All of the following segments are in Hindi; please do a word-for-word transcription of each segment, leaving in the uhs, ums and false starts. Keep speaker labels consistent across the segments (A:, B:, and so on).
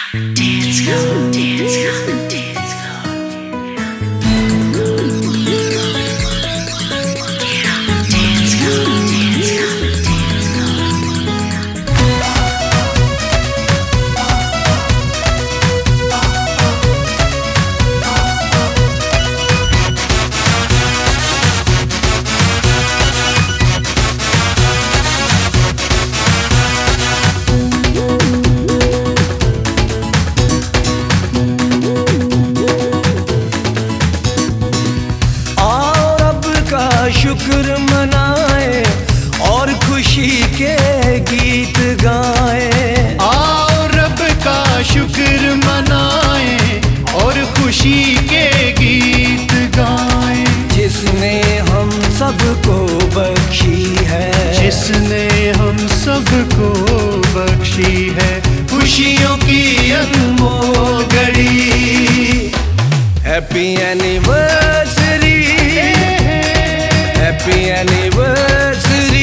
A: Dance floor, dance floor, dance floor. Dance floor, dance floor, dance
B: शुक्र मनाए और खुशी के गीत गाए।
C: आओ रब का शुक्र मनाए और खुशी के गीत गाए।
B: जिसने हम सबको बख्शी है,
C: जिसने हम सबको बख्शी है
B: खुशियों की अनमोल घड़ी। Happy anniversary, happy anniversary,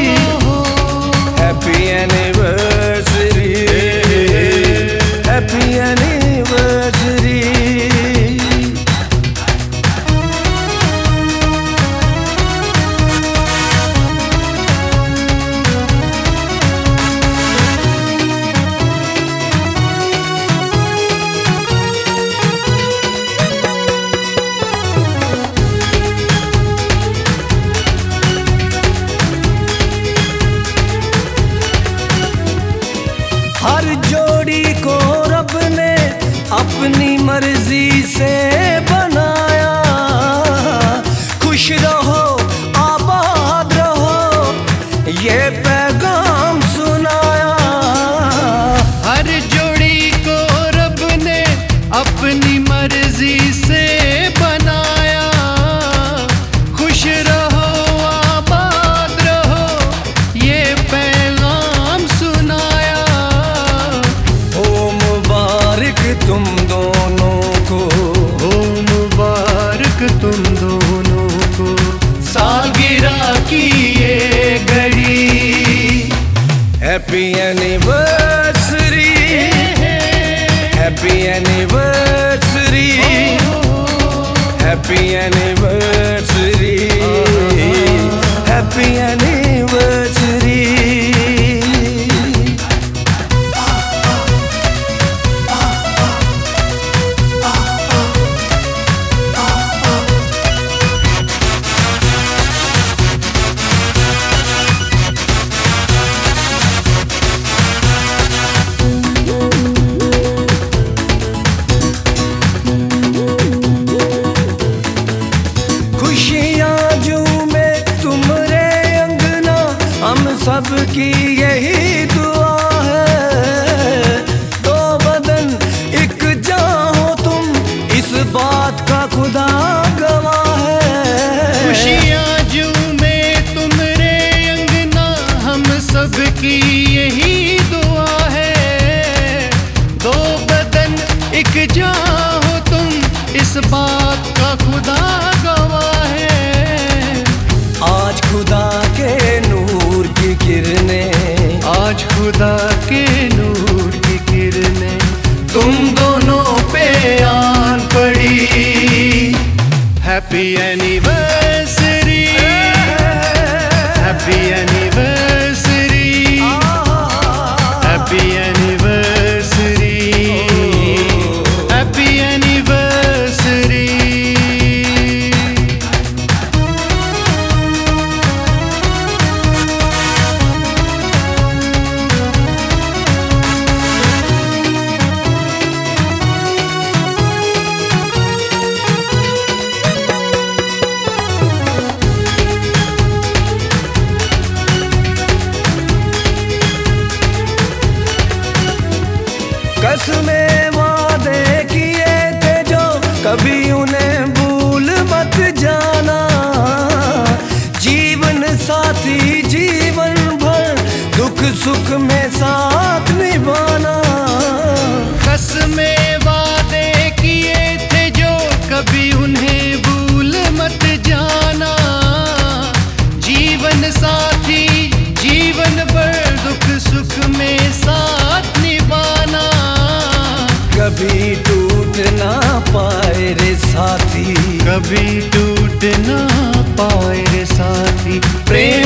B: happy anniversary, happy anniversary. हर जोड़ी को रब ने अपनी मर्जी से बनाया। खुश रहो, आबाद रहो, ये पैगाम सुनाया।
C: हर जोड़ी को रब ने अपनी मर्जी से बनाया। खुश रहो, आबाद रहो, ये पैगाम सुनाया।
B: तुम दोनों को,
C: हो मुबारक तुम दोनों को,
B: सालगिरह की ये घड़ी। Happy anniversary, happy anniversary, happy anniversary, happy anniversary. सबकी यही दुआ है, दो बदन एक जान हो तुम, इस बात का खुदा गवाह है।
C: खुशियाँ झूमे तुम रे अंगना, हम सबकी यही दुआ है। दो बदन एक जान हो तुम, इस बात का खुदा गवाह है।
B: आज खुदा के नूर की किरणें,
C: आज खुदा के नूर की किरणें
B: तुम दोनों पे आन पड़ी।
C: Happy anniversary, happy anniversary, happy anniversary, happy anniversary.
B: कसमें वादे किए थे जो, कभी उन्हें भूल मत जाना। जीवन साथी जीवन भर दुख सुख में साथ निभाना।
C: कसमें वादे किए थे जो, कभी उन्हें भूल मत जाना। जीवन साथी जीवन भर दुख सुख में साथ निभाना। कभी टूट ना पाए रे साथी। प्रेम